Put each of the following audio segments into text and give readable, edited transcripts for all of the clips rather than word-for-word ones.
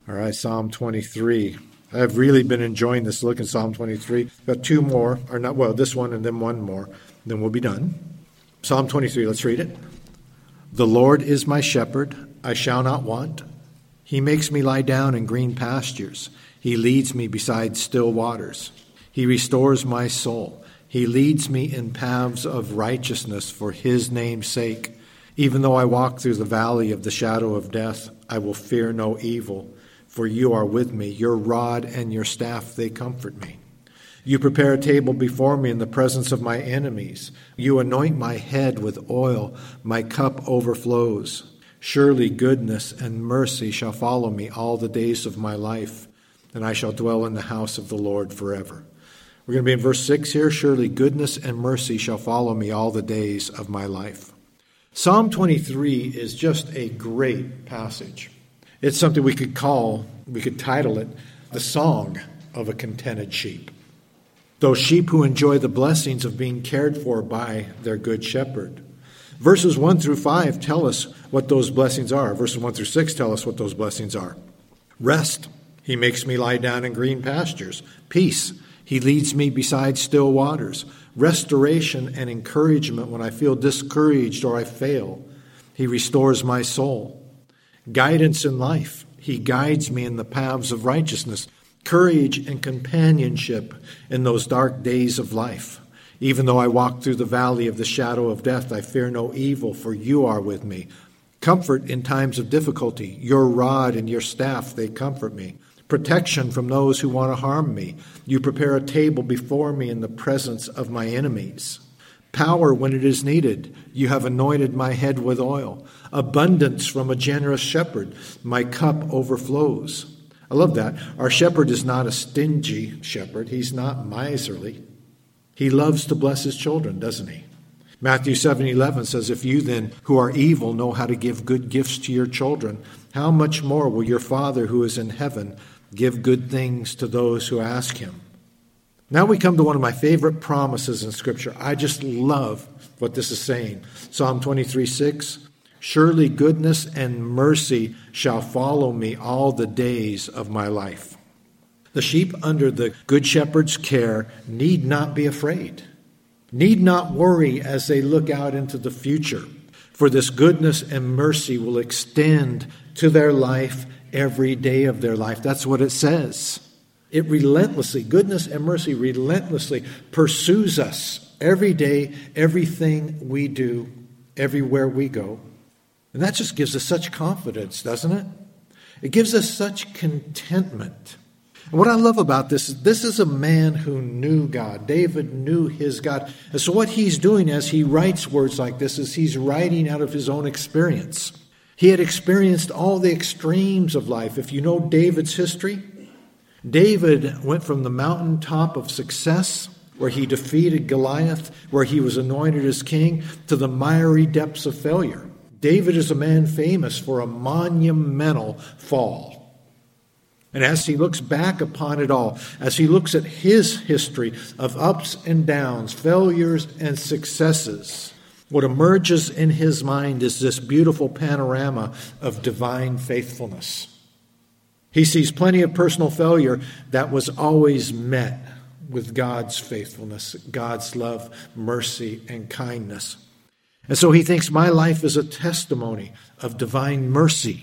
All right, Psalm 23. I've really been enjoying this look in Psalm 23. Got two more, or not, well, this one and then one more. Then we'll be done. Psalm 23, let's read it. The Lord is my shepherd, I shall not want. He makes me lie down in green pastures. He leads me beside still waters. He restores my soul. He leads me in paths of righteousness for his name's sake. Even though I walk through the valley of the shadow of death, I will fear no evil, for you are with me. Your rod and your staff, they comfort me. You prepare a table before me in the presence of my enemies. You anoint my head with oil. My cup overflows. Surely goodness and mercy shall follow me all the days of my life, and I shall dwell in the house of the Lord forever. We're going to be in verse 6 here. Surely goodness and mercy shall follow me all the days of my life. Psalm 23 is just a great passage. It's something we could title it, The Song of a Contented Sheep. Those sheep who enjoy the blessings of being cared for by their good shepherd. Verses 1 through 5 tell us what those blessings are. Verses 1 through 6 tell us what those blessings are. Rest. He makes me lie down in green pastures. Peace. He leads me beside still waters. Restoration and encouragement when I feel discouraged or I fail. He restores my soul. Guidance in life. He guides me in the paths of righteousness. Courage and companionship in those dark days of life. Even though I walk through the valley of the shadow of death, I fear no evil, for you are with me. Comfort in times of difficulty. Your rod and your staff, they comfort me. Protection from those who want to harm me. You prepare a table before me in the presence of my enemies. Power when it is needed. You have anointed my head with oil. Abundance from a generous shepherd. My cup overflows. I love that. Our shepherd is not a stingy shepherd. He's not miserly. He loves to bless his children, doesn't he? Matthew 7:11 says, if you then, who are evil, know how to give good gifts to your children, how much more will your Father who is in heaven give good things to those who ask him? Now we come to one of my favorite promises in Scripture. I just love what this is saying. Psalm 23:6, surely goodness and mercy shall follow me all the days of my life. The sheep under the good shepherd's care need not be afraid, need not worry as they look out into the future, for this goodness and mercy will extend to their life every day of their life. That's what it says. It relentlessly, goodness and mercy relentlessly pursues us every day, everything we do, everywhere we go. And that just gives us such confidence, doesn't it? It gives us such contentment. And what I love about this is a man who knew God. David knew his God. And so what he's doing as he writes words like this is he's writing out of his own experience. He had experienced all the extremes of life. If you know David's history, David went from the mountaintop of success, where he defeated Goliath, where he was anointed as king, to the miry depths of failure. David is a man famous for a monumental fall. And as he looks back upon it all, as he looks at his history of ups and downs, failures and successes, what emerges in his mind is this beautiful panorama of divine faithfulness. He sees plenty of personal failure that was always met with God's faithfulness, God's love, mercy, and kindness. And so he thinks, my life is a testimony of divine mercy.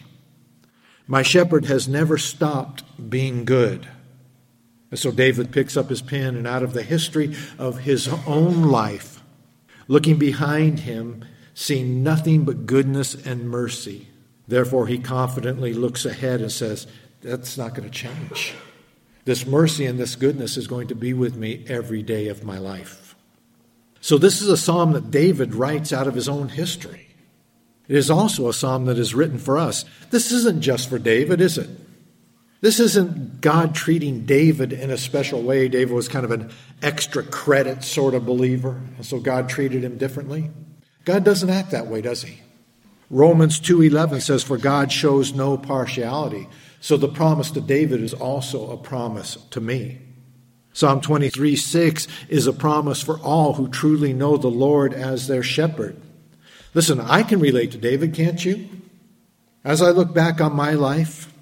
My shepherd has never stopped being good. And so David picks up his pen, and out of the history of his own life, looking behind him, seeing nothing but goodness and mercy. Therefore, he confidently looks ahead and says, that's not going to change. This mercy and this goodness is going to be with me every day of my life. So this is a psalm that David writes out of his own history. It is also a psalm that is written for us. This isn't just for David, is it? This isn't God treating David in a special way. David was kind of an extra credit sort of believer, and so God treated him differently. God doesn't act that way, does he? Romans 2:11 says, for God shows no partiality. So the promise to David is also a promise to me. Psalm 23:6 is a promise for all who truly know the Lord as their shepherd. Listen, I can relate to David, can't you? As I look back on my life,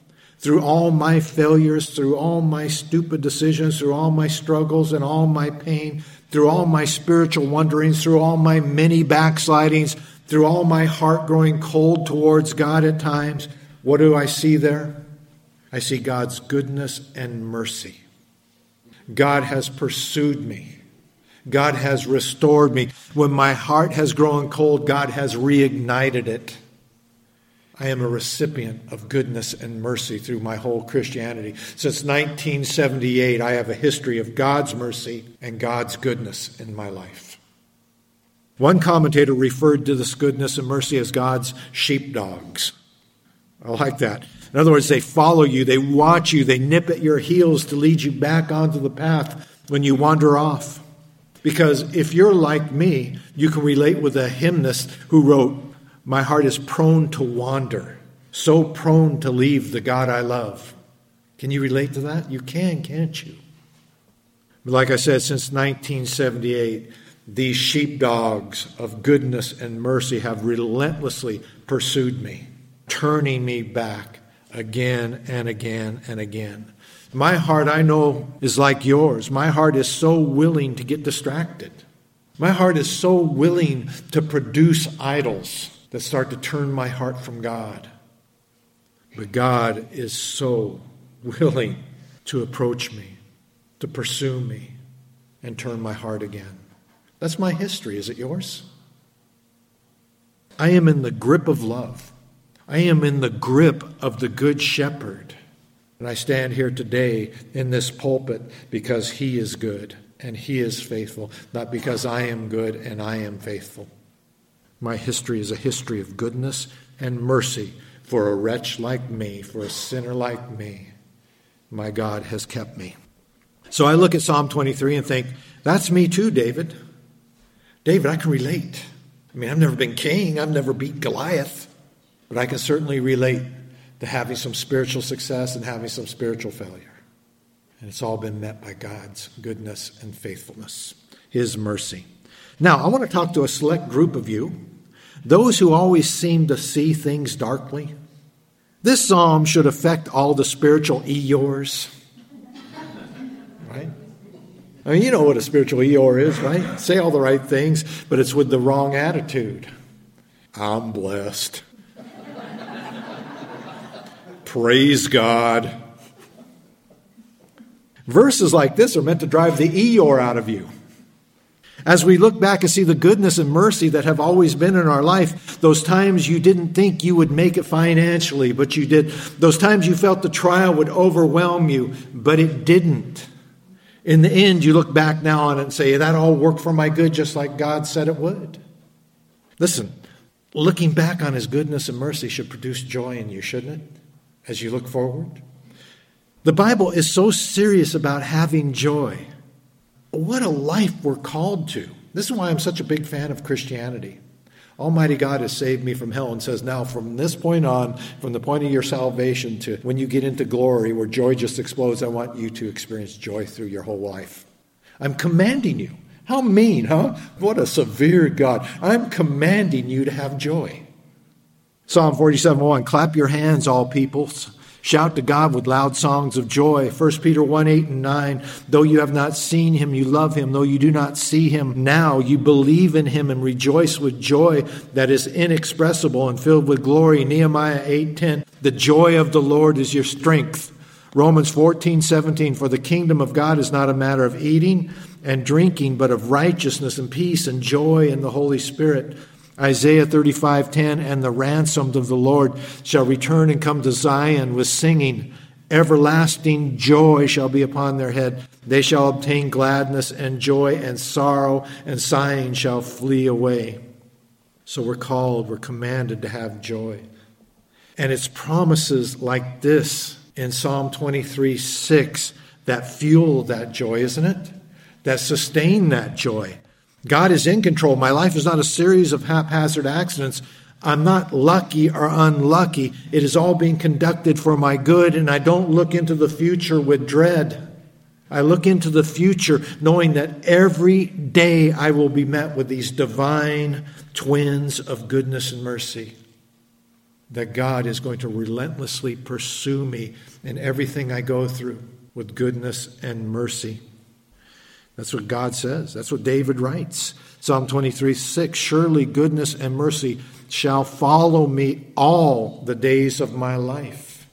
through all my failures, through all my stupid decisions, through all my struggles and all my pain, through all my spiritual wanderings, through all my many backslidings, through all my heart growing cold towards God at times, what do I see there? I see God's goodness and mercy. God has pursued me. God has restored me. When my heart has grown cold, God has reignited it. I am a recipient of goodness and mercy through my whole Christianity. Since 1978, I have a history of God's mercy and God's goodness in my life. One commentator referred to this goodness and mercy as God's sheepdogs. I like that. In other words, they follow you, they watch you, they nip at your heels to lead you back onto the path when you wander off. Because if you're like me, you can relate with a hymnist who wrote, "My heart is prone to wander, so prone to leave the God I love." Can you relate to that? You can, can't you? But like I said, since 1978, these sheepdogs of goodness and mercy have relentlessly pursued me, turning me back again and again and again. My heart, I know, is like yours. My heart is so willing to get distracted. My heart is so willing to produce idols that start to turn my heart from God. But God is so willing to approach me, to pursue me, and turn my heart again. That's my history. Is it yours? I am in the grip of love. I am in the grip of the Good Shepherd. And I stand here today in this pulpit because He is good and He is faithful, not because I am good and I am faithful. My history is a history of goodness and mercy for a wretch like me, for a sinner like me. My God has kept me. So I look at Psalm 23 and think, that's me too, David. David, I can relate. I mean, I've never been king. I've never beat Goliath. But I can certainly relate to having some spiritual success and having some spiritual failure. And it's all been met by God's goodness and faithfulness, His mercy. Now, I want to talk to a select group of you, those who always seem to see things darkly. This psalm should affect all the spiritual Eeyores. Right? I mean, you know what a spiritual Eeyore is, right? Say all the right things, but it's with the wrong attitude. I'm blessed. Praise God. Verses like this are meant to drive the Eeyore out of you. As we look back and see the goodness and mercy that have always been in our life, those times you didn't think you would make it financially, but you did. Those times you felt the trial would overwhelm you, but it didn't. In the end, you look back now on it and say, that all worked for my good, just like God said it would. Listen, looking back on His goodness and mercy should produce joy in you, shouldn't it? As you look forward. The Bible is so serious about having joy. What a life we're called to. This is why I'm such a big fan of Christianity. Almighty God has saved me from hell and says, now from this point on, from the point of your salvation to when you get into glory where joy just explodes, I want you to experience joy through your whole life. I'm commanding you. How mean, huh? What a severe God. I'm commanding you to have joy. Psalm 47:1, clap your hands, all peoples. Shout to God with loud songs of joy. 1 Peter 1:8 and 9, though you have not seen Him, you love Him. Though you do not see Him now, you believe in Him and rejoice with joy that is inexpressible and filled with glory. Nehemiah 8:10, the joy of the Lord is your strength. Romans 14:17, for the kingdom of God is not a matter of eating and drinking, but of righteousness and peace and joy in the Holy Spirit. Isaiah 35:10, and the ransomed of the Lord shall return and come to Zion with singing. Everlasting joy shall be upon their head. They shall obtain gladness and joy, and sorrow and sighing shall flee away. So we're commanded to have joy. And it's promises like this in Psalm 23:6 that fuel that joy, isn't it? That sustain that joy. God is in control. My life is not a series of haphazard accidents. I'm not lucky or unlucky. It is all being conducted for my good, and I don't look into the future with dread. I look into the future knowing that every day I will be met with these divine twins of goodness and mercy. that God is going to relentlessly pursue me in everything I go through with goodness and mercy. That's what God says. That's what David writes. Psalm 23:6, surely goodness and mercy shall follow me all the days of my life.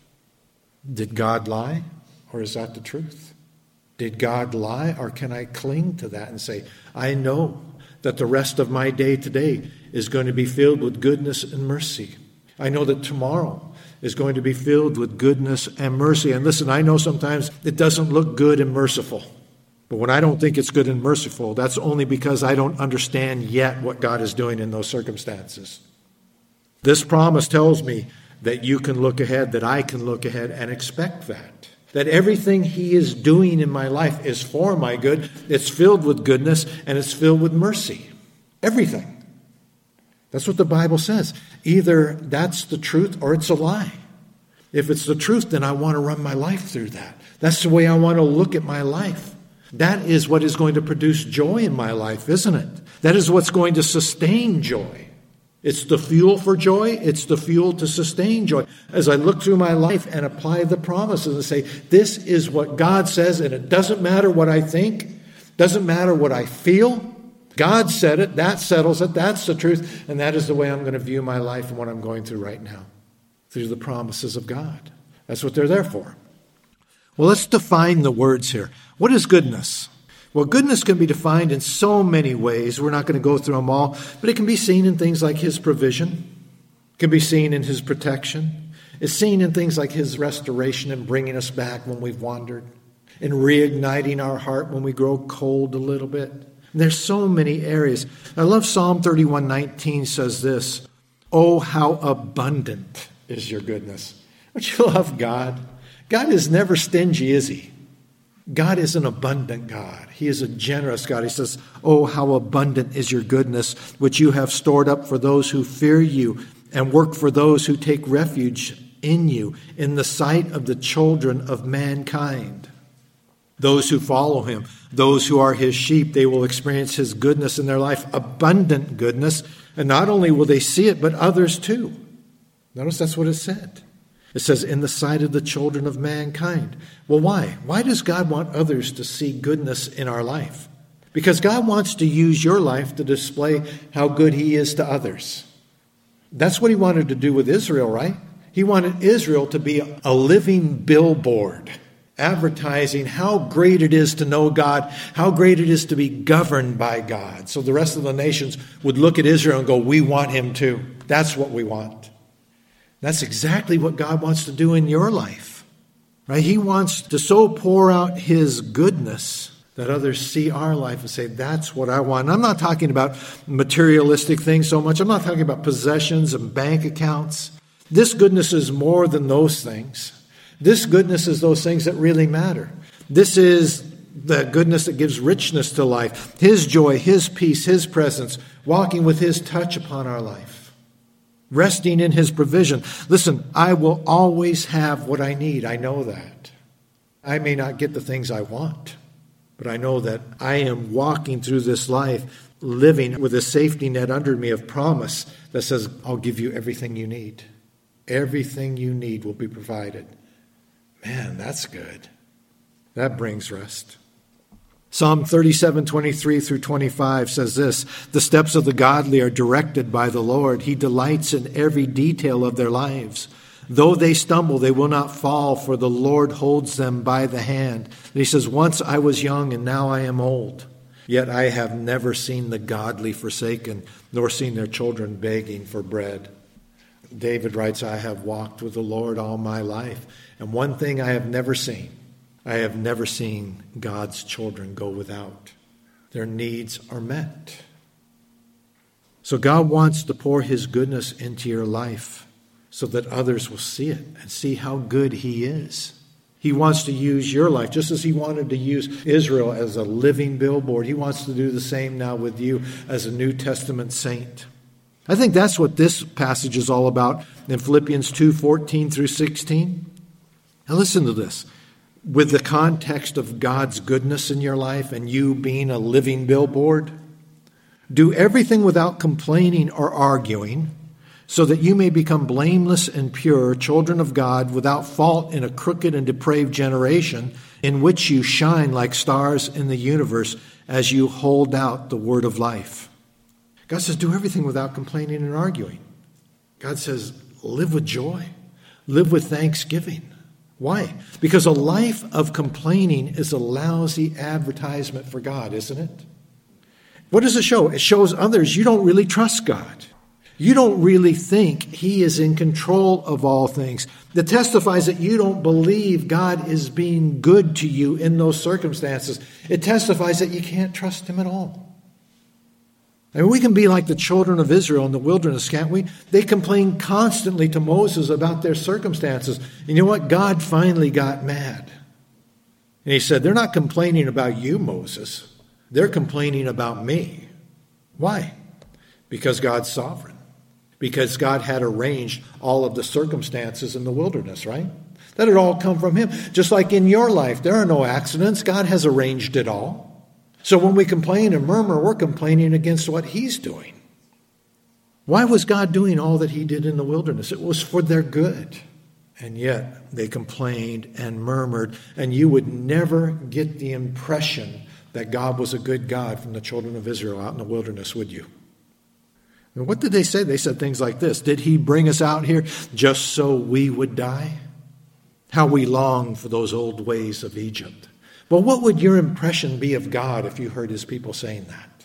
Did God lie, or is that the truth? Did God lie, or can I cling to that and say, I know that the rest of my day today is going to be filled with goodness and mercy. I know that tomorrow is going to be filled with goodness and mercy. And listen, I know sometimes it doesn't look good and merciful. But when I don't think it's good and merciful, that's only because I don't understand yet what God is doing in those circumstances. This promise tells me that you can look ahead, that I can look ahead and expect that. That everything He is doing in my life is for my good. It's filled with goodness and it's filled with mercy. Everything. That's what the Bible says. Either that's the truth or it's a lie. If it's the truth, then I want to run my life through that. That's the way I want to look at my life. That is what is going to produce joy in my life, isn't it? That is what's going to sustain joy. It's the fuel for joy. It's the fuel to sustain joy. As I look through my life and apply the promises and say, this is what God says, and it doesn't matter what I think, doesn't matter what I feel. God said it, that settles it, that's the truth, and that is the way I'm going to view my life and what I'm going through right now, through the promises of God. That's what they're there for. Well, let's define the words here. What is goodness? Well, goodness can be defined in so many ways. We're not going to go through them all, but it can be seen in things like His provision. It can be seen in His protection. It's seen in things like His restoration and bringing us back when we've wandered, and reigniting our heart when we grow cold a little bit. And there's so many areas. I love Psalm 31:19 says this, oh, how abundant is your goodness. Don't you love God? God is never stingy, is He? God is an abundant God. He is a generous God. He says, oh, how abundant is your goodness, which you have stored up for those who fear you and work for those who take refuge in you, in the sight of the children of mankind. Those who follow Him, those who are His sheep, they will experience His goodness in their life, abundant goodness. And not only will they see it, but others too. Notice that's what it said. It says, in the sight of the children of mankind. Well, why? Why does God want others to see goodness in our life? Because God wants to use your life to display how good He is to others. That's what He wanted to do with Israel, right? He wanted Israel to be a living billboard, advertising how great it is to know God, how great it is to be governed by God. So the rest of the nations would look at Israel and go, we want Him too. That's what we want. That's exactly what God wants to do in your life, right? He wants to so pour out His goodness that others see our life and say, that's what I want. And I'm not talking about materialistic things so much. I'm not talking about possessions and bank accounts. This goodness is more than those things. This goodness is those things that really matter. This is the goodness that gives richness to life. His joy, His peace, His presence, walking with His touch upon our life. Resting in His provision. Listen, I will always have what I need. I know that. I may not get the things I want, but I know that I am walking through this life, living with a safety net under me of promise that says, I'll give you everything you need. Everything you need will be provided. Man, that's good. That brings rest. Psalm 37:23 through 25 says this, the steps of the godly are directed by the Lord. He delights in every detail of their lives. Though they stumble, they will not fall, for the Lord holds them by the hand. And he says, once I was young and now I am old, yet I have never seen the godly forsaken, nor seen their children begging for bread. David writes, I have walked with the Lord all my life, and one thing I have never seen God's children go without. Their needs are met. So God wants to pour His goodness into your life so that others will see it and see how good He is. He wants to use your life just as He wanted to use Israel as a living billboard. He wants to do the same now with you as a New Testament saint. I think that's what this passage is all about in Philippians 2:14 through 16. Now listen to this. With the context of God's goodness in your life and you being a living billboard, do everything without complaining or arguing. so that you may become blameless and pure, children of God, without fault in a crooked and depraved generation, in which you shine like stars in the universe as you hold out the word of life. God says, do everything without complaining and arguing. God says, live with joy. Live with thanksgiving. Why? Because a life of complaining is a lousy advertisement for God, isn't it? What does it show? It shows others you don't really trust God. You don't really think he is in control of all things. It testifies that you don't believe God is being good to you in those circumstances. It testifies that you can't trust him at all. I mean, we can be like the children of Israel in the wilderness, can't we? They complained constantly to Moses about their circumstances. And you know what? God finally got mad. And he said, they're not complaining about you, Moses. They're complaining about me. Why? Because God's sovereign. Because God had arranged all of the circumstances in the wilderness, right? That had all come from him. Just like in your life, there are no accidents. God has arranged it all. So when we complain and murmur, we're complaining against what he's doing. Why was God doing all that he did in the wilderness? It was for their good. And yet they complained and murmured, and you would never get the impression that God was a good God from the children of Israel out in the wilderness, would you? And what did they say? They said things like this: did he bring us out here just so we would die? How we long for those old ways of Egypt. Well, what would your impression be of God if you heard his people saying that?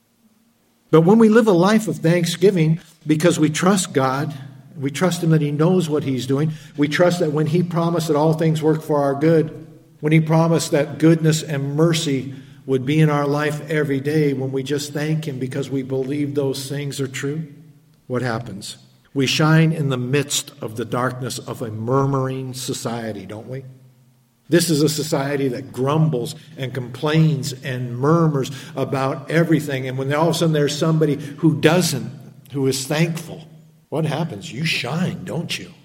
But when we live a life of thanksgiving because we trust God, we trust him that he knows what he's doing, we trust that when he promised that all things work for our good, when he promised that goodness and mercy would be in our life every day, when we just thank him because we believe those things are true, what happens? We shine in the midst of the darkness of a murmuring society, don't we? This is a society that grumbles and complains and murmurs about everything. And when all of a sudden there's somebody who doesn't, who is thankful, what happens? You shine, don't you?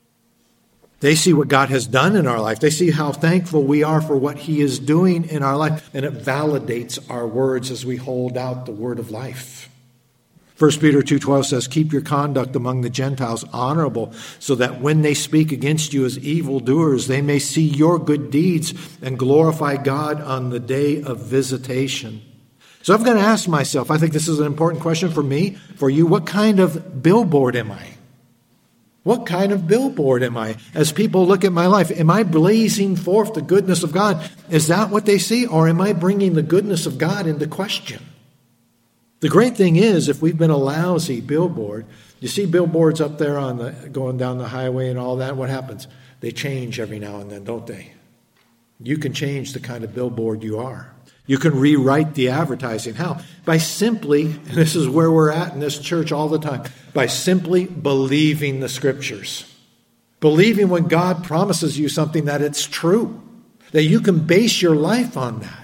They see what God has done in our life. They see how thankful we are for what he is doing in our life. And it validates our words as we hold out the word of life. 1 Peter 2:12 says, keep your conduct among the Gentiles honorable, so that when they speak against you as evildoers, they may see your good deeds and glorify God on the day of visitation. So I've got to ask myself, I think this is an important question for me, for you, what kind of billboard am I? What kind of billboard am I? As people look at my life, am I blazing forth the goodness of God? Is that what they see? Or am I bringing the goodness of God into question? The great thing is, if we've been a lousy billboard, you see billboards up there going down the highway and all that, what happens? They change every now and then, don't they? You can change the kind of billboard you are. You can rewrite the advertising. How? By simply, and this is where we're at in this church all the time, by simply believing the scriptures. Believing when God promises you something that it's true. That you can base your life on that.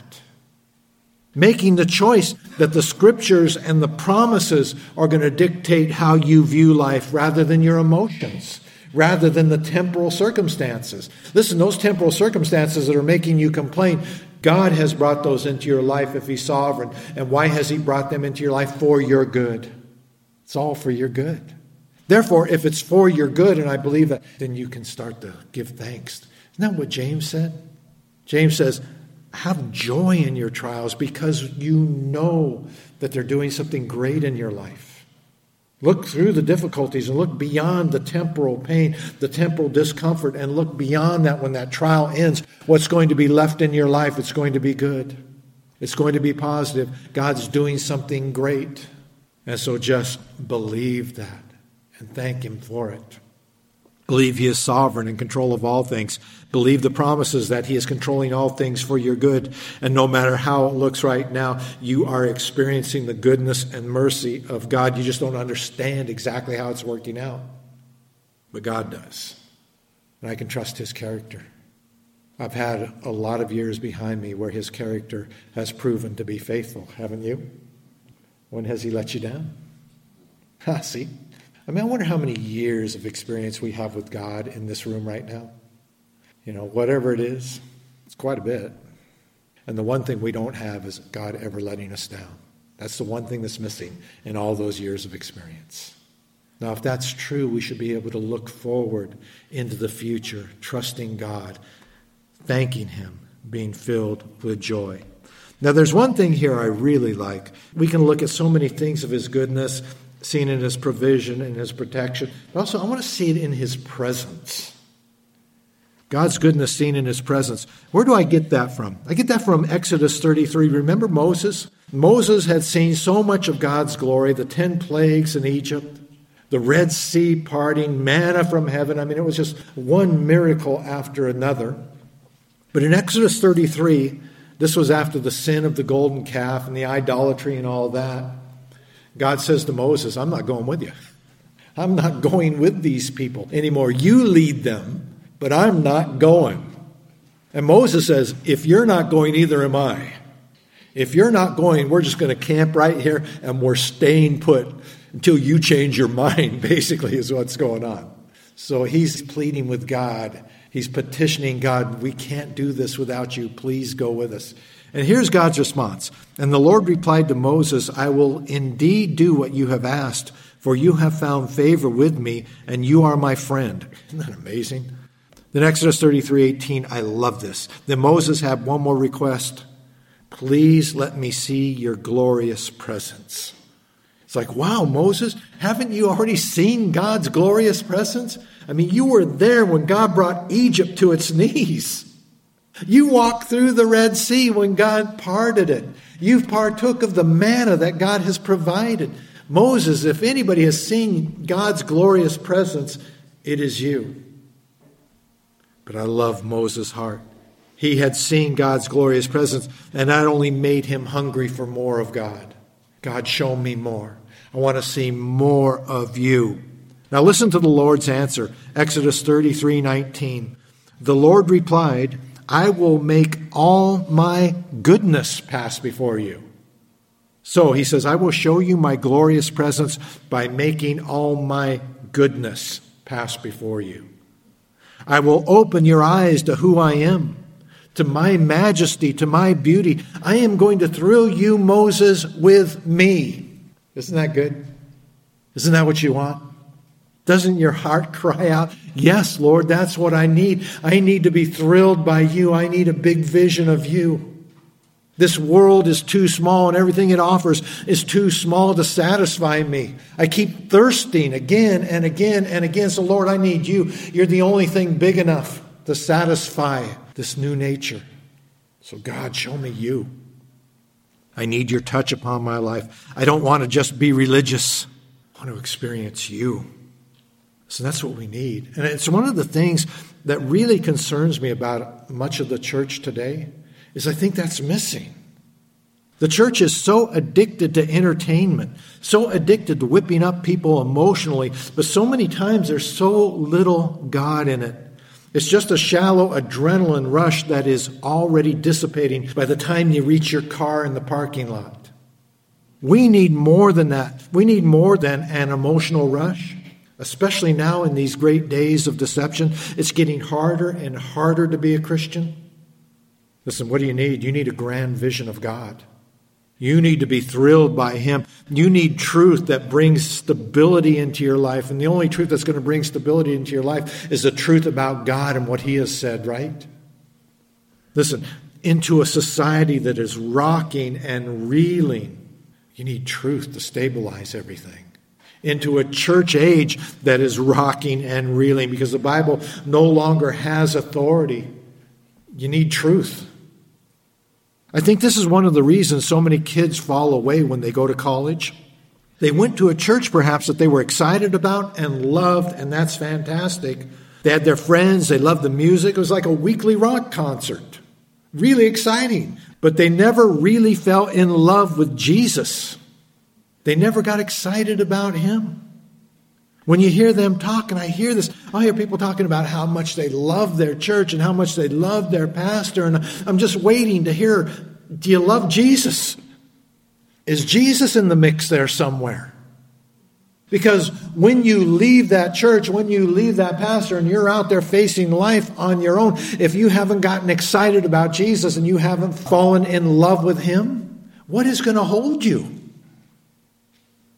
Making the choice that the scriptures and the promises are going to dictate how you view life rather than your emotions, rather than the temporal circumstances. Listen, those temporal circumstances that are making you complain, God has brought those into your life if he's sovereign. And why has he brought them into your life? For your good. It's all for your good. Therefore, if it's for your good, and I believe that, then you can start to give thanks. Isn't that what James said? James says, have joy in your trials because you know that they're doing something great in your life. Look through the difficulties and look beyond the temporal pain, the temporal discomfort, and look beyond that when that trial ends. What's going to be left in your life? It's going to be good. It's going to be positive. God's doing something great. And so just believe that and thank him for it. Believe he is sovereign in control of all things. Believe the promises that he is controlling all things for your good. And no matter how it looks right now, you are experiencing the goodness and mercy of God. You just don't understand exactly how it's working out. But God does. And I can trust his character. I've had a lot of years behind me where his character has proven to be faithful, haven't you? When has he let you down? See? I mean, I wonder how many years of experience we have with God in this room right now. You know, whatever it is, it's quite a bit. And the one thing we don't have is God ever letting us down. That's the one thing that's missing in all those years of experience. Now, if that's true, we should be able to look forward into the future, trusting God, thanking Him, being filled with joy. Now, there's one thing here I really like. We can look at so many things of His goodness, seen in His provision and His protection, but also I want to see it in His presence. God's goodness seen in His presence. Where do I get that from? I get that from Exodus 33. Remember Moses? Moses had seen so much of God's glory, the 10 plagues in Egypt, the Red Sea parting, manna from heaven. I mean, it was just one miracle after another. But in Exodus 33, this was after the sin of the golden calf and the idolatry and all that. God says to Moses, I'm not going with you. I'm not going with these people anymore. You lead them, but I'm not going. And Moses says, if you're not going, neither am I. If you're not going, we're just going to camp right here and we're staying put until you change your mind, basically, is what's going on. So he's pleading with God. He's petitioning God, we can't do this without you. Please go with us. And here's God's response. And the Lord replied to Moses, I will indeed do what you have asked, for you have found favor with me, and you are my friend. Isn't that amazing? Then Exodus 33:18, I love this. Then Moses had one more request. Please let me see your glorious presence. It's like, wow, Moses, haven't you already seen God's glorious presence? I mean, you were there when God brought Egypt to its knees. You walked through the Red Sea when God parted it. You've partook of the manna that God has provided. Moses, if anybody has seen God's glorious presence, it is you. But I love Moses' heart. He had seen God's glorious presence, and that only made him hungry for more of God. God, show me more. I want to see more of you. Now listen to the Lord's answer. Exodus 33:19. The Lord replied, I will make all my goodness pass before you. So he says, I will show you my glorious presence by making all my goodness pass before you. I will open your eyes to who I am, to my majesty, to my beauty. I am going to thrill you, Moses, with me. Isn't that good? Isn't that what you want? Doesn't your heart cry out, yes, Lord, that's what I need. I need to be thrilled by you. I need a big vision of you. This world is too small and everything it offers is too small to satisfy me. I keep thirsting again and again and again. So Lord, I need you. You're the only thing big enough to satisfy this new nature. So God, show me you. I need your touch upon my life. I don't want to just be religious. I want to experience you. So that's what we need. And it's one of the things that really concerns me about much of the church today is I think that's missing. The church is so addicted to entertainment, so addicted to whipping up people emotionally, but so many times there's so little God in it. It's just a shallow adrenaline rush that is already dissipating by the time you reach your car in the parking lot. We need more than that. We need more than an emotional rush. Especially now in these great days of deception, it's getting harder and harder to be a Christian. Listen, what do you need? You need a grand vision of God. You need to be thrilled by Him. You need truth that brings stability into your life. And the only truth that's going to bring stability into your life is the truth about God and what He has said, right? Listen, into a society that is rocking and reeling, you need truth to stabilize everything. Into a church age that is rocking and reeling because the Bible no longer has authority. You need truth. I think this is one of the reasons so many kids fall away when they go to college. They went to a church perhaps that they were excited about and loved, and that's fantastic. They had their friends, they loved the music. It was like a weekly rock concert. Really exciting. But they never really fell in love with Jesus. They never got excited about Him. When you hear them talk, and I hear people talking about how much they love their church and how much they love their pastor. And I'm just waiting to hear, do you love Jesus? Is Jesus in the mix there somewhere? Because when you leave that church, when you leave that pastor and you're out there facing life on your own, if you haven't gotten excited about Jesus and you haven't fallen in love with Him, what is going to hold you?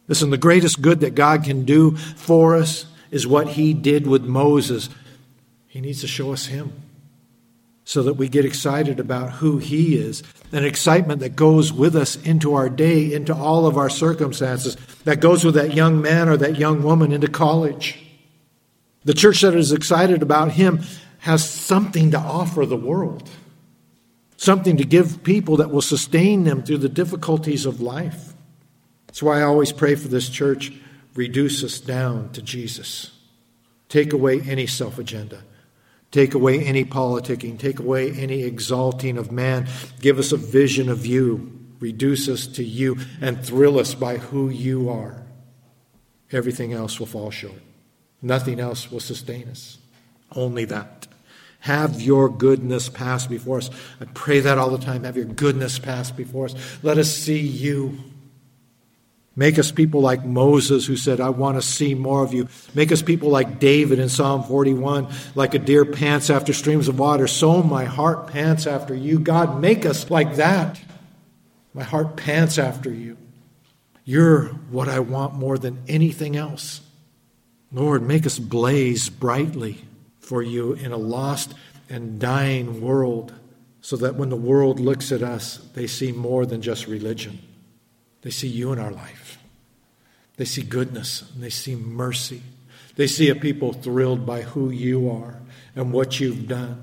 Listen, the greatest good that God can do for us is what he did with Moses. He needs to show us him so that we get excited about who he is. An excitement that goes with us into our day, into all of our circumstances, that goes with that young man or that young woman into college. The church that is excited about him has something to offer the world, something to give people that will sustain them through the difficulties of life. That's why I always pray for this church. Reduce us down to Jesus. Take away any self-agenda. Take away any politicking. Take away any exalting of man. Give us a vision of you. Reduce us to you and thrill us by who you are. Everything else will fall short. Nothing else will sustain us. Only that. Have your goodness pass before us. I pray that all the time. Have your goodness pass before us. Let us see you. Make us people like Moses, who said, I want to see more of you. Make us people like David in Psalm 41, like a deer pants after streams of water. So my heart pants after you. God, make us like that. My heart pants after you. You're what I want more than anything else. Lord, make us blaze brightly for you in a lost and dying world, so that when the world looks at us, they see more than just religion. They see you in our life. They see goodness and they see mercy. They see a people thrilled by who you are and what you've done.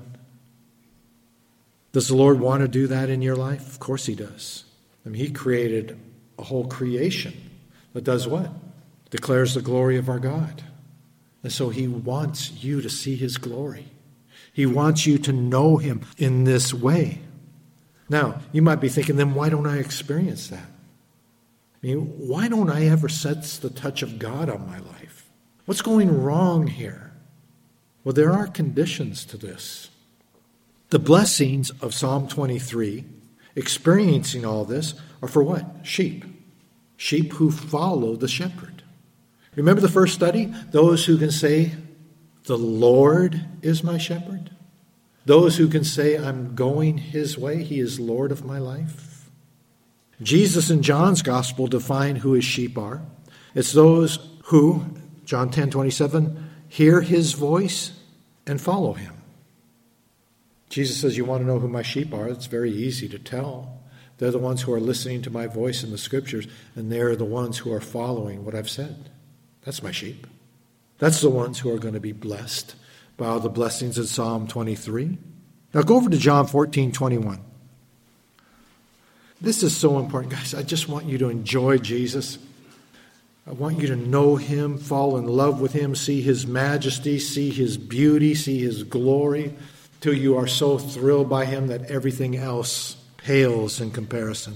Does the Lord want to do that in your life? Of course he does. I mean, he created a whole creation that does what? Declares the glory of our God. And so he wants you to see his glory. He wants you to know him in this way. Now, you might be thinking, then why don't I experience that? I mean, why don't I ever sense the touch of God on my life? What's going wrong here? Well, there are conditions to this. The blessings of Psalm 23, experiencing all this, are for what? Sheep. Sheep who follow the shepherd. Remember the first study? Those who can say, the Lord is my shepherd. Those who can say, I'm going his way. He is Lord of my life. Jesus in John's gospel defined who his sheep are. It's those who, John 10:27, hear his voice and follow him. Jesus says, you want to know who my sheep are? It's very easy to tell. They're the ones who are listening to my voice in the scriptures, and they're the ones who are following what I've said. That's my sheep. That's the ones who are going to be blessed by all the blessings in Psalm 23. Now go over to John 14:21. This is so important, guys. I just want you to enjoy Jesus. I want you to know him, fall in love with him, see his majesty, see his beauty, see his glory, till you are so thrilled by him that everything else pales in comparison.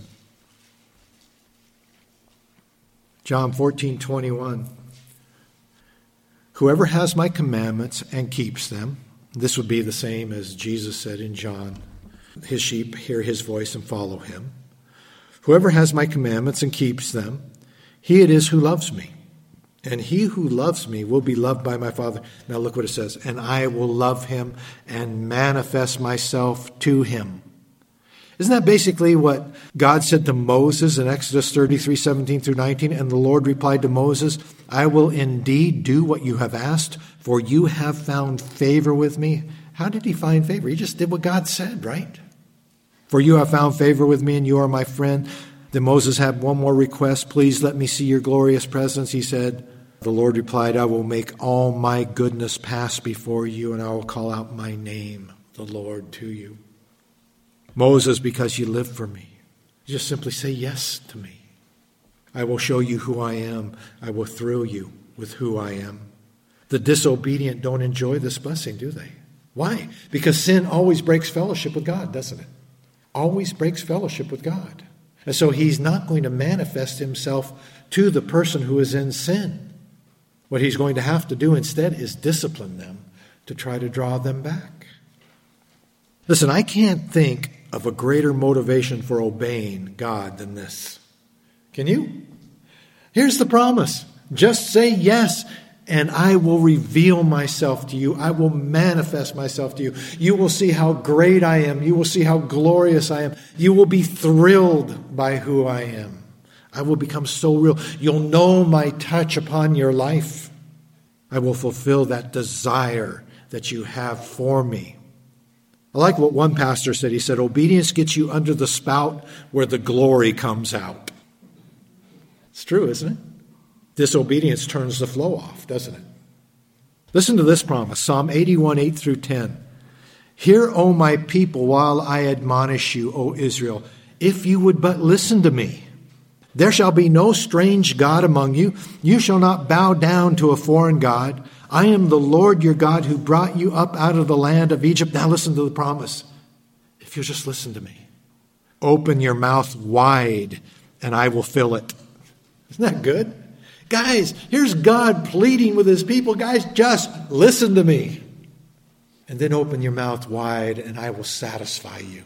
John 14:21. Whoever has my commandments and keeps them, this would be the same as Jesus said in John, his sheep hear his voice and follow him. Whoever has my commandments and keeps them, he it is who loves me. And he who loves me will be loved by my Father. Now look what it says. And I will love him and manifest myself to him. Isn't that basically what God said to Moses in Exodus 33:17-19? And the Lord replied to Moses, I will indeed do what you have asked, for you have found favor with me. How did he find favor? He just did what God said, right? For you have found favor with me and you are my friend. Then Moses had one more request. Please let me see your glorious presence. He said, the Lord replied, I will make all my goodness pass before you and I will call out my name, the Lord, to you. Moses, because you live for me, just simply say yes to me. I will show you who I am. I will thrill you with who I am. The disobedient don't enjoy this blessing, do they? Why? Because sin always breaks fellowship with God, doesn't it? Always breaks fellowship with God. And so he's not going to manifest himself to the person who is in sin. What he's going to have to do instead is discipline them to try to draw them back. Listen, I can't think of a greater motivation for obeying God than this. Can you? Here's the promise. Just say yes, and I will reveal myself to you. I will manifest myself to you. You will see how great I am. You will see how glorious I am. You will be thrilled by who I am. I will become so real. You'll know my touch upon your life. I will fulfill that desire that you have for me. I like what one pastor said. He said, obedience gets you under the spout where the glory comes out. It's true, isn't it? Disobedience turns the flow off, doesn't it? Listen to this promise, Psalm 81, 8 through 10. Hear, O my people, while I admonish you, O Israel, if you would but listen to me. There shall be no strange god among you. You shall not bow down to a foreign god. I am the Lord your God who brought you up out of the land of Egypt. Now listen to the promise. If you just listen to me, open your mouth wide and I will fill it. Isn't that good? Guys, here's God pleading with his people. Guys, just listen to me. And then open your mouth wide and I will satisfy you.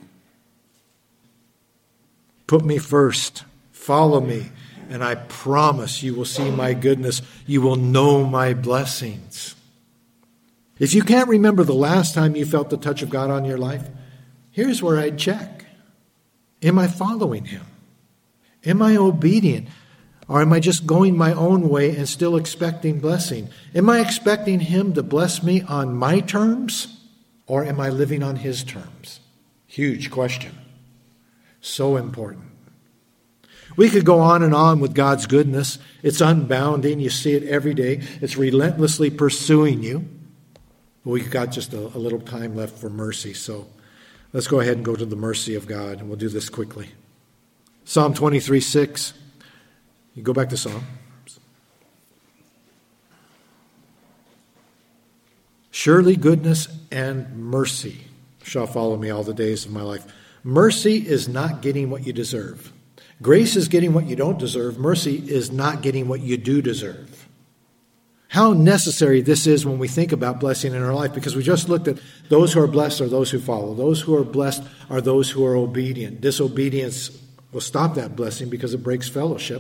Put me first. Follow me. And I promise you will see my goodness. You will know my blessings. If you can't remember the last time you felt the touch of God on your life, here's where I'd check. Am I following him? Am I obedient? Or am I just going my own way and still expecting blessing? Am I expecting him to bless me on my terms? Or am I living on his terms? Huge question. So important. We could go on with God's goodness. It's unbounding. You see it every day. It's relentlessly pursuing you. But we've got just a little time left for mercy. So let's go ahead and go to the mercy of God. And we'll do this quickly. Psalm 23, 6. You go back to Psalm. Surely goodness and mercy shall follow me all the days of my life. Mercy is not getting what you deserve. Grace is getting what you don't deserve. Mercy is not getting what you do deserve. How necessary this is when we think about blessing in our life, because we just looked at those who are blessed are those who follow. Those who are blessed are those who are obedient. Disobedience will stop that blessing because it breaks fellowship.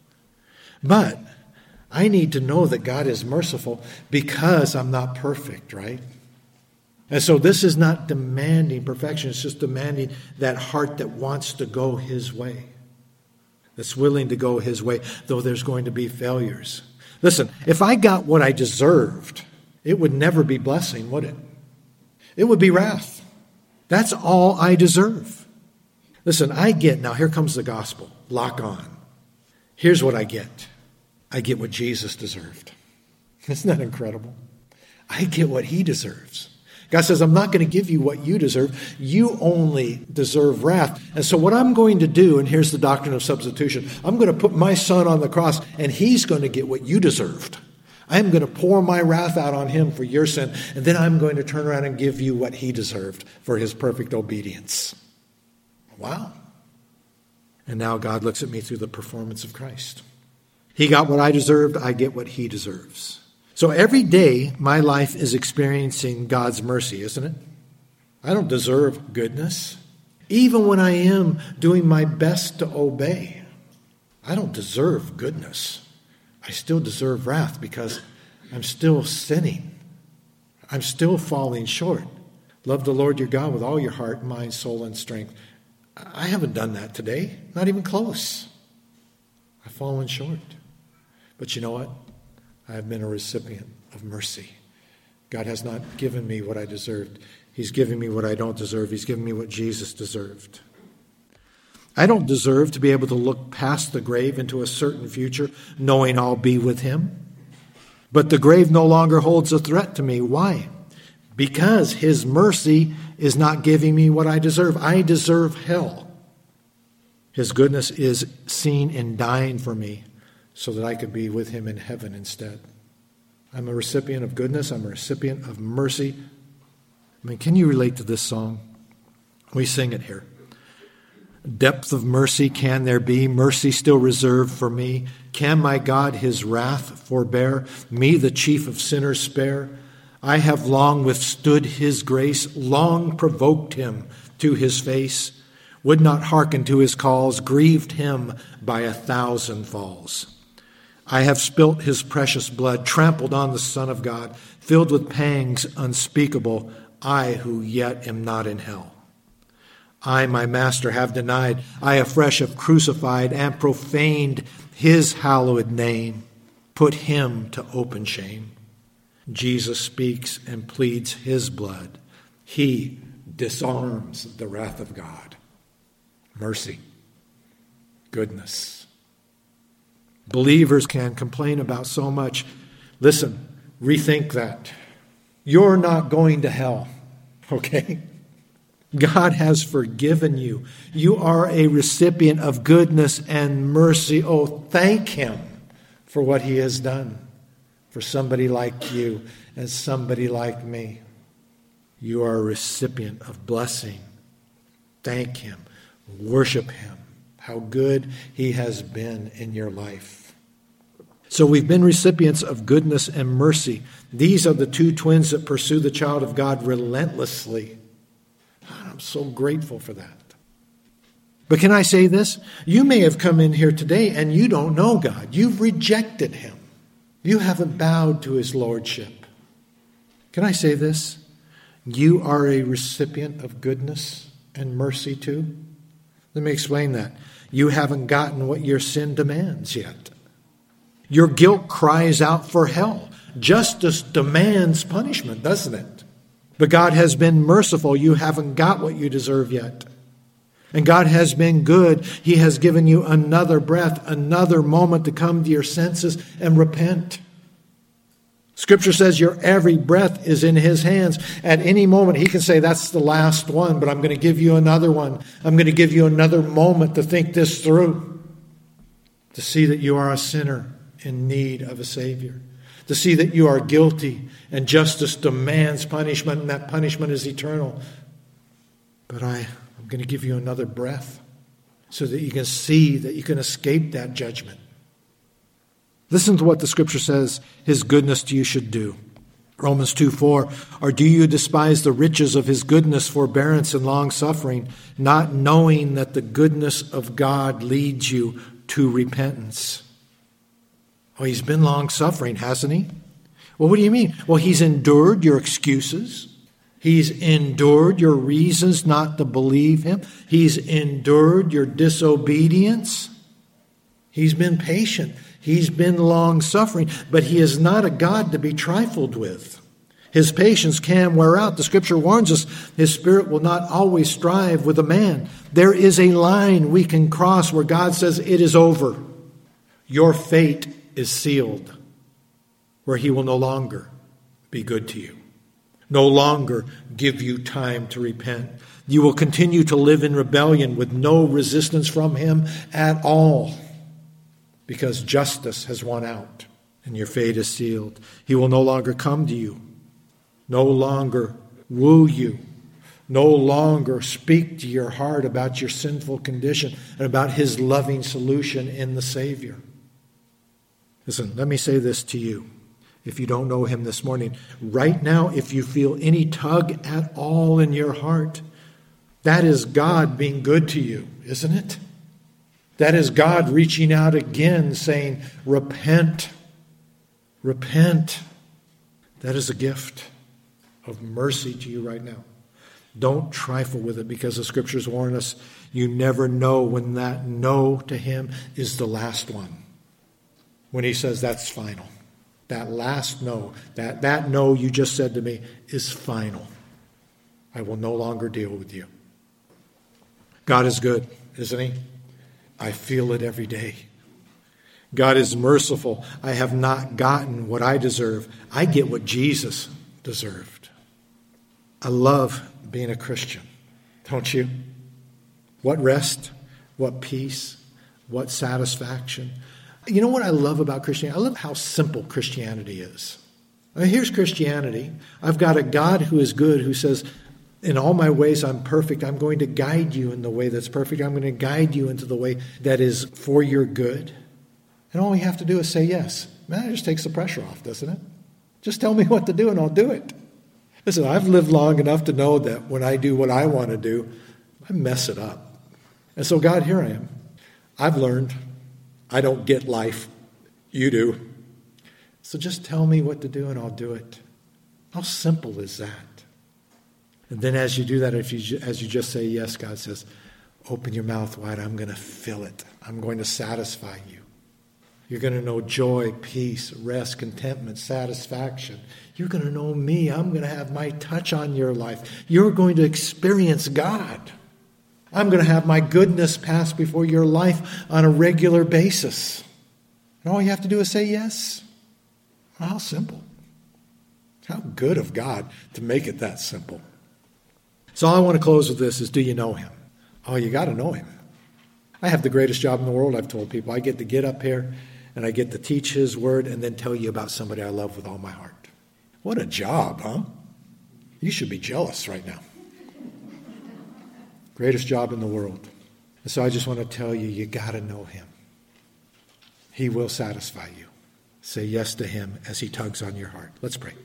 But I need to know that God is merciful because I'm not perfect, right? And so this is not demanding perfection. It's just demanding that heart that wants to go his way. That's willing to go his way, though there's going to be failures. Listen, if I got what I deserved, it would never be blessing, would it? It would be wrath. That's all I deserve. Listen, now here comes the gospel. Lock on. Here's what I get. I get what Jesus deserved. Isn't that incredible? I get what he deserves. God says, I'm not going to give you what you deserve. You only deserve wrath. And so what I'm going to do, and here's the doctrine of substitution, I'm going to put my son on the cross, and he's going to get what you deserved. I'm going to pour my wrath out on him for your sin, and then I'm going to turn around and give you what he deserved for his perfect obedience. Wow. And now God looks at me through the performance of Christ. He got what I deserved, I get what he deserves. So every day, my life is experiencing God's mercy, isn't it? I don't deserve goodness. Even when I am doing my best to obey, I don't deserve goodness. I still deserve wrath because I'm still sinning. I'm still falling short. Love the Lord your God with all your heart, mind, soul, and strength. I haven't done that today. Not even close. I've fallen short. But you know what? I have been a recipient of mercy. God has not given me what I deserved. He's given me what I don't deserve. He's given me what Jesus deserved. I don't deserve to be able to look past the grave into a certain future, knowing I'll be with him. But the grave no longer holds a threat to me. Why? Because his mercy is not giving me what I deserve. I deserve hell. His goodness is seen in dying for me, so that I could be with him in heaven instead. I'm a recipient of goodness. I'm a recipient of mercy. I mean, can you relate to this song? We sing it here. Depth of mercy can there be, mercy still reserved for me. Can my God his wrath forbear, me the chief of sinners spare? I have long withstood his grace, long provoked him to his face, would not hearken to his calls, grieved him by 1,000 falls. I have spilt his precious blood, trampled on the Son of God, filled with pangs unspeakable, I who yet am not in hell. I, my master, have denied. I afresh have crucified and profaned his hallowed name. Put him to open shame. Jesus speaks and pleads his blood. He disarms the wrath of God. Mercy. Goodness. Believers can complain about so much. Listen, rethink that. You're not going to hell, okay? God has forgiven you. You are a recipient of goodness and mercy. Oh, thank him for what he has done for somebody like you and somebody like me. You are a recipient of blessing. Thank him. Worship him. How good he has been in your life. So we've been recipients of goodness and mercy. These are the two twins that pursue the child of God relentlessly. I'm so grateful for that. But can I say this? You may have come in here today and you don't know God. You've rejected him. You haven't bowed to his lordship. Can I say this? You are a recipient of goodness and mercy too. Let me explain that. You haven't gotten what your sin demands yet. Your guilt cries out for hell. Justice demands punishment, doesn't it? But God has been merciful. You haven't got what you deserve yet. And God has been good. He has given you another breath, another moment to come to your senses and repent. Scripture says your every breath is in his hands. At any moment, he can say, that's the last one, but I'm going to give you another one. I'm going to give you another moment to think this through, to see that you are a sinner in need of a Savior, to see that you are guilty and justice demands punishment, and that punishment is eternal. But I'm going to give you another breath so that you can see that you can escape that judgment. Listen to what the Scripture says his goodness to you should do. Romans 2:4, or do you despise the riches of his goodness, forbearance, and long-suffering, not knowing that the goodness of God leads you to repentance? Oh, he's been long-suffering, hasn't he? Well, what do you mean? Well, he's endured your excuses. He's endured your reasons not to believe him. He's endured your disobedience. He's been patient. He's been long-suffering, but he is not a God to be trifled with. His patience can wear out. The Scripture warns us his Spirit will not always strive with a man. There is a line we can cross where God says it is over. Your fate is sealed, where he will no longer be good to you, no longer give you time to repent. You will continue to live in rebellion with no resistance from him at all, because justice has won out and your fate is sealed. He will no longer come to you, no longer woo you, no longer speak to your heart about your sinful condition and about his loving solution in the Savior. Listen, let me say this to you. If you don't know him this morning, right now, if you feel any tug at all in your heart, that is God being good to you, isn't it? That is God reaching out again saying, repent, repent. That is a gift of mercy to you right now. Don't trifle with it, because the Scriptures warn us you never know when that no to him is the last one. When he says that's final. That last no, that no you just said to me is final. I will no longer deal with you. God is good, isn't he? I feel it every day. God is merciful. I have not gotten what I deserve. I get what Jesus deserved. I love being a Christian, don't you? What rest, what peace, what satisfaction. You know what I love about Christianity? I love how simple Christianity is. I mean, here's Christianity. I've got a God who is good, who says, in all my ways I'm perfect. I'm going to guide you in the way that's perfect. I'm going to guide you into the way that is for your good. And all we have to do is say yes. Man, it just takes the pressure off, doesn't it? Just tell me what to do and I'll do it. Listen, I've lived long enough to know that when I do what I want to do, I mess it up. And so God, here I am. I've learned I don't get life. You do. So just tell me what to do and I'll do it. How simple is that? And then as you do that, as you just say yes, God says, open your mouth wide. I'm going to fill it. I'm going to satisfy you. You're going to know joy, peace, rest, contentment, satisfaction. You're going to know me. I'm going to have my touch on your life. You're going to experience God. I'm going to have my goodness pass before your life on a regular basis. And all you have to do is say yes. How simple. How good of God to make it that simple. So all I want to close with this is, do you know him? Oh, you got to know him. I have the greatest job in the world, I've told people. I get to get up here and I get to teach his word and then tell you about somebody I love with all my heart. What a job, huh? You should be jealous right now. Greatest job in the world. And so I just want to tell you, you got to know him. He will satisfy you. Say yes to him as he tugs on your heart. Let's pray.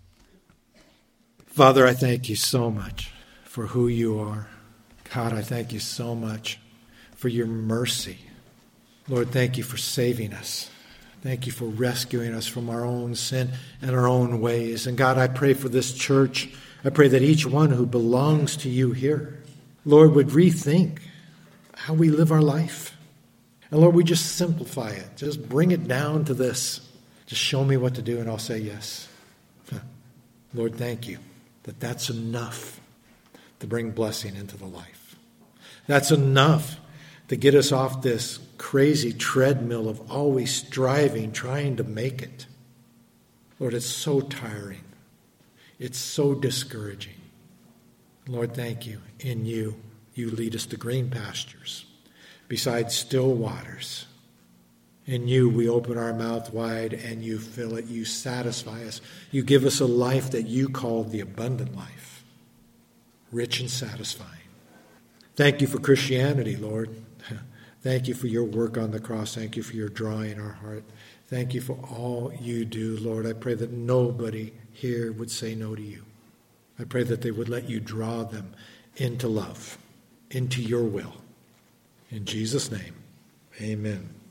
Father, I thank you so much for who you are. God, I thank you so much for your mercy. Lord, thank you for saving us. Thank you for rescuing us from our own sin and our own ways. And God, I pray for this church. I pray that each one who belongs to you here, Lord, would rethink how we live our life. And Lord, we just simplify it. Just bring it down to this. Just show me what to do and I'll say yes. Lord, thank you that that's enough to bring blessing into the life. That's enough to get us off this crazy treadmill of always striving, trying to make it. Lord, it's so tiring. It's so discouraging. Lord, thank you. In you, you lead us to green pastures, beside still waters. In you, we open our mouth wide and you fill it. You satisfy us. You give us a life that you call the abundant life, rich and satisfying. Thank you for Christianity, Lord. Thank you for your work on the cross. Thank you for your drawing our heart. Thank you for all you do, Lord. I pray that nobody here would say no to you. I pray that they would let you draw them into love, into your will. In Jesus' name, amen.